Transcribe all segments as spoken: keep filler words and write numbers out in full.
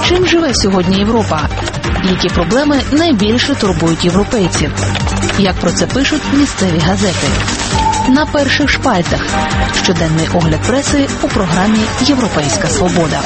Чим живе сьогодні Європа? Які проблеми найбільше турбують європейців? Як про це пишуть місцеві газети? На перших шпальтах. Щоденний огляд преси у програмі «Європейська свобода».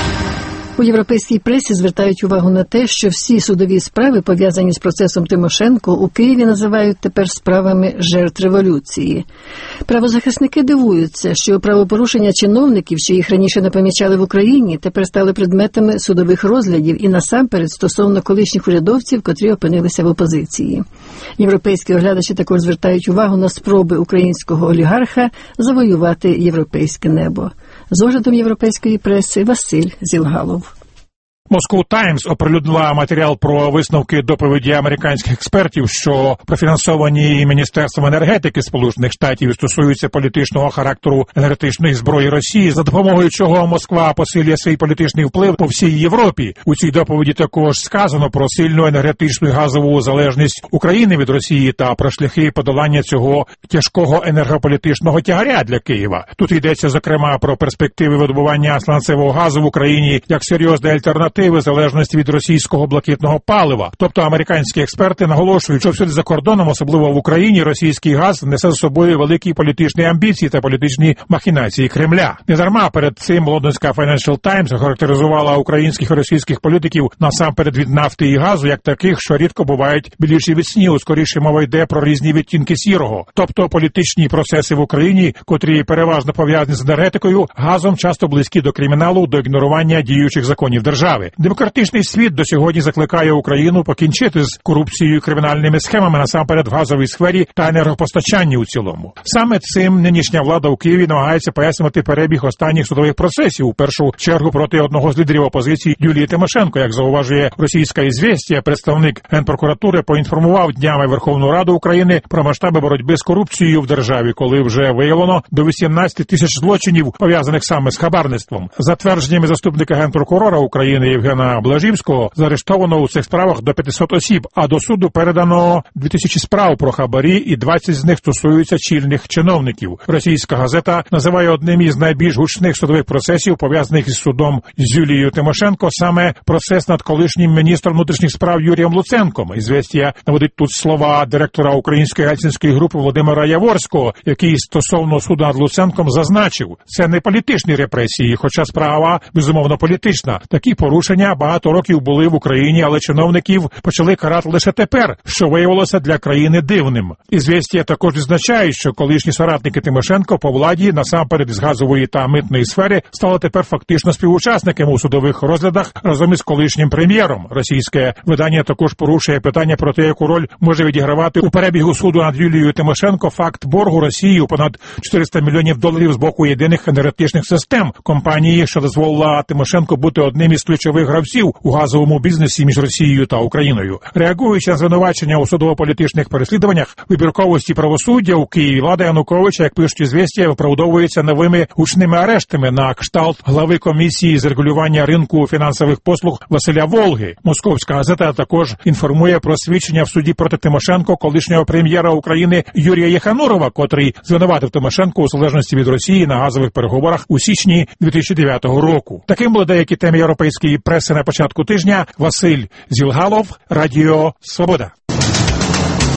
У європейській пресі звертають увагу на те, що всі судові справи, пов'язані з процесом Тимошенко, у Києві називають тепер справами жертв революції. Правозахисники дивуються, що правопорушення чиновників, що їх раніше не помічали в Україні, тепер стали предметами судових розглядів і насамперед стосовно колишніх урядовців, котрі опинилися в опозиції. Європейські оглядачі також звертають увагу на спроби українського олігарха завоювати європейське небо. З оглядом європейської преси Василь Зілгалов. Moscow Times оприлюднила матеріал про висновки доповіді американських експертів, що профінансовані Міністерством енергетики Сполучених Штатів стосуються політичного характеру енергетичної зброї Росії, за допомогою чого Москва посилює свій політичний вплив по всій Європі. У цій доповіді також сказано про сильну енергетичну і газову залежність України від Росії та про шляхи подолання цього тяжкого енергополітичного тягаря для Києва. Тут йдеться, зокрема, про перспективи видобування сланцевого газу в Україні як серйозна альтернатива залежності від російського блакитного палива. Тобто американські експерти наголошують, що всюди за кордоном, особливо в Україні, російський газ несе за собою великі політичні амбіції та політичні махінації Кремля. Недарма перед цим лондонська Financial Times охарактеризувала українських і російських політиків насамперед від нафти і газу як таких, що рідко бувають біліші від снігу. Скоріше мова йде про різні відтінки сірого. Тобто політичні процеси в Україні, котрі переважно пов'язані з енергетикою, газом часто близькі до криміналу, до ігнорування діючих законів держави. Демократичний світ до сьогодні закликає Україну покінчити з корупцією і кримінальними схемами насамперед в газовій сфері та енергопостачанні у цілому. Саме цим нинішня влада у Києві намагається пояснювати перебіг останніх судових процесів, у першу чергу проти одного з лідерів опозиції Юлії Тимошенко. Як зауважує російська «Ізвєстія», представник Генпрокуратури поінформував днями Верховну Раду України про масштаби боротьби з корупцією в державі, коли вже виявлено до вісімнадцяти тисяч злочинів, пов'язаних саме з хабарництвом. За твердженнями заступника Генпрокурора України Євгена Блажівського, заарештовано у цих справах до п'ятисот осіб, а до суду передано дві тисячі справ про хабарі, і двадцять з них стосуються чільних чиновників. Російська газета називає одним із найбільш гучних судових процесів, пов'язаних із судом з Юлією Тимошенко, саме процес над колишнім міністром внутрішніх справ Юрієм Луценком. «Ізвєстія» наводить тут слова директора Української гельсінської групи Володимира Яворського, який стосовно суду над Луценком зазначив: це не політичні репресії, хоча справа, безумовно, політична. Такі порушення багато років були в Україні, але чиновників почали карати лише тепер, що виявилося для країни дивним. «Ізвєстія» також відзначає, що колишні соратники Тимошенко по владі, насамперед із газової та митної сфери, стали тепер фактично співучасниками у судових розглядах разом із колишнім прем'єром. Російське видання також порушує питання про те, яку роль може відігравати у перебігу суду над Юлією Тимошенко факт боргу Росії у понад чотириста мільйонів доларів з боку єдиних енергетичних систем компанії, що дозволила Тимошенко бути одним із ключових гравців у газовому бізнесі між Росією та Україною. Реагуючи на звинувачення у судово-політичних переслідуваннях, вибірковості правосуддя у Києві, влада Януковича, як пишуть «Ізвєстія», виправдовується новими гучними арештами на кшталт глави комісії з регулювання ринку фінансових послуг Василя Волги. Московська газета також інформує про свідчення в суді проти Тимошенко колишнього прем'єра України Юрія Єханурова, котрий звинуватив Тимошенко у залежності від Росії на газових переговорах у січні дві тисячі дев'ятого року. Таким були деякі теми європейської преси на початку тижня. Василь Зілгалов, Радіо Свобода.